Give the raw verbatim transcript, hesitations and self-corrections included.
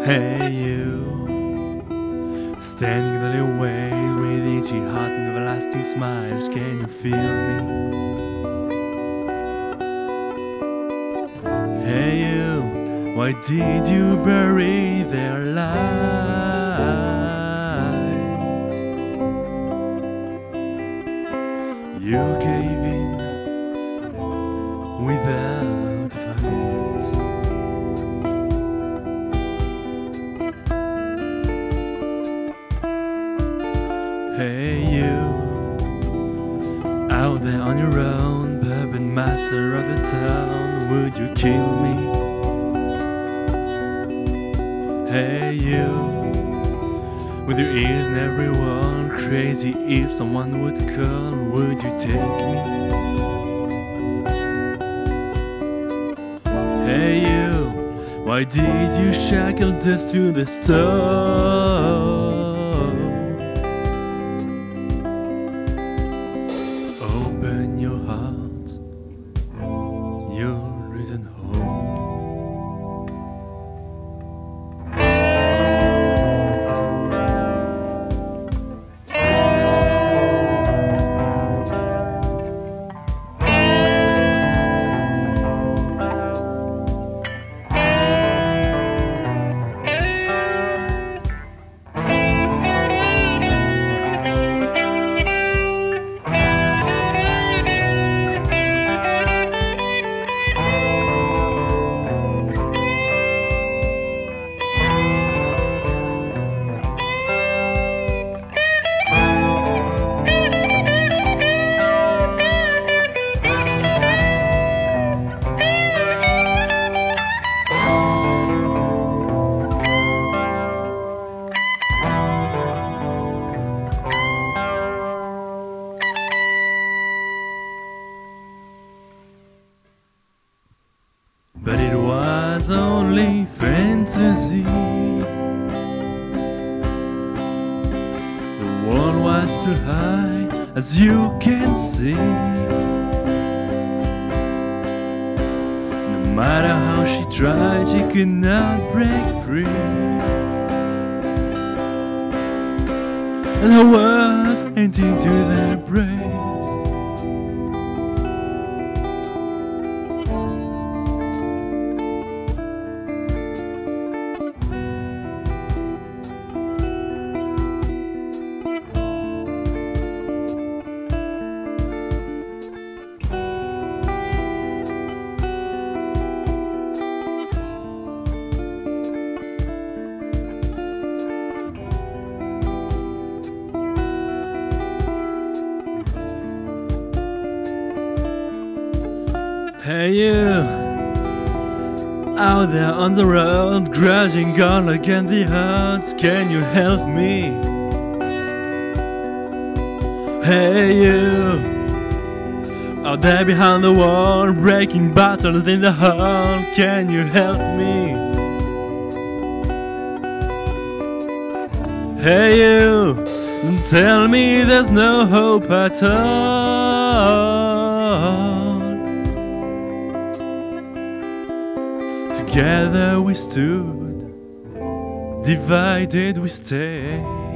Hey you, standing in the way with itchy heart and everlasting smiles, can you feel me? Hey you, why did you bury their light? You gave in without a fight. Hey you, out there on your own, puppet master of the town, would you kill me? Hey you, with your ears in every wall, crazy if someone would call, would you take me? Hey you, why did you shackle death to the stone? Open your heart, you'll return home. But it was only fantasy. The wall was too high, as you can see. No matter how she tried, she could not break free. And I was empty to that embrace. Hey you, out there on the road, grudging on against the odds, can you help me? Hey you, out there behind the wall, breaking battles in the hall, can you help me? Hey you, don't tell me there's no hope at all. Together we stood, divided we stayed.